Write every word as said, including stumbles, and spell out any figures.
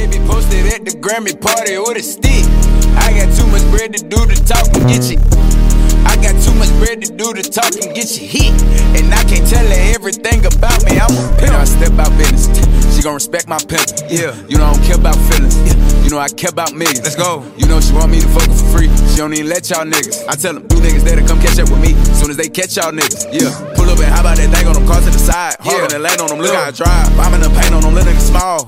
baby posted at the Grammy party with a stick. I got too much bread to do to talk and get you. I got too much bread to do to talk and get you hit. And I can't tell her everything about me, I'm a pimp. You know I step out business, she gon' respect my pimp. Yeah, you know I don't care about feelings, you know I care about millions. Let's go. You know she want me to fuck her for free, she don't even let y'all niggas. I tell them, you niggas that'll come catch up with me soon as they catch y'all niggas. Yeah, pull up and how about that thing on them cars to the side, hard yeah. And land on them, look how I drive. I'm in the paint on them, little niggas small.